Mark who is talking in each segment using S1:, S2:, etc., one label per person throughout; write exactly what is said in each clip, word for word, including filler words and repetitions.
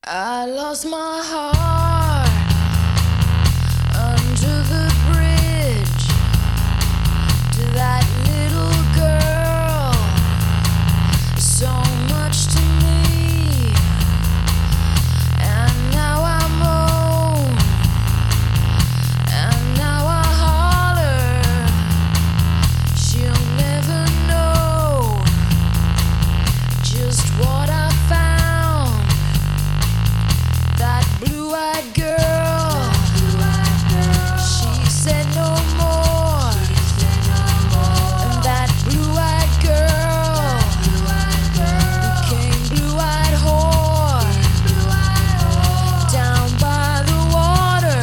S1: I lost my heart under the bridge to that little girl, so much to me, and now I'm home, and now I holler, she'll never know just what I found. That blue-eyed girl, she said no more. And that blue-eyed girl became blue-eyed whore down by the water.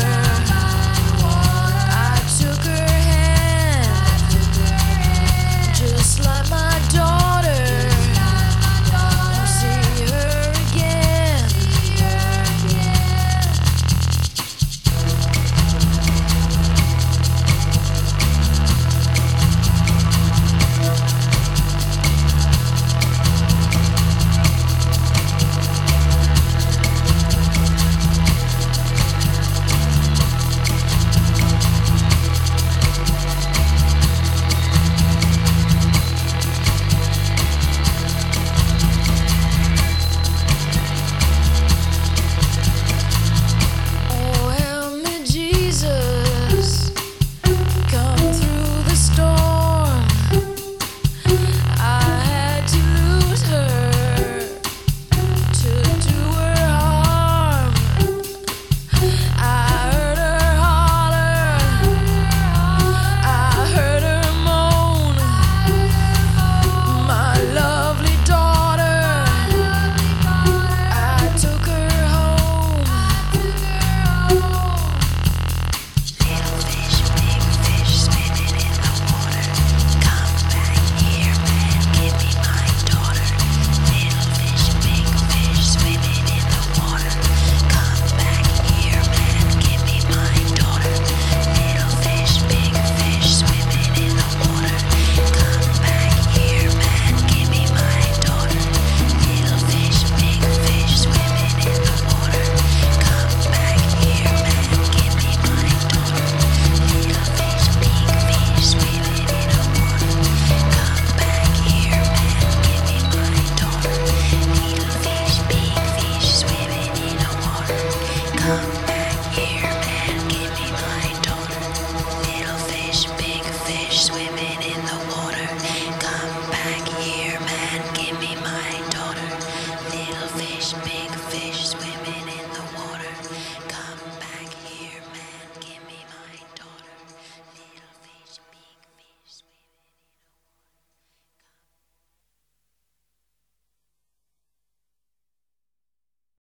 S1: I took her hand just like my daughter. I'll see her again.
S2: Come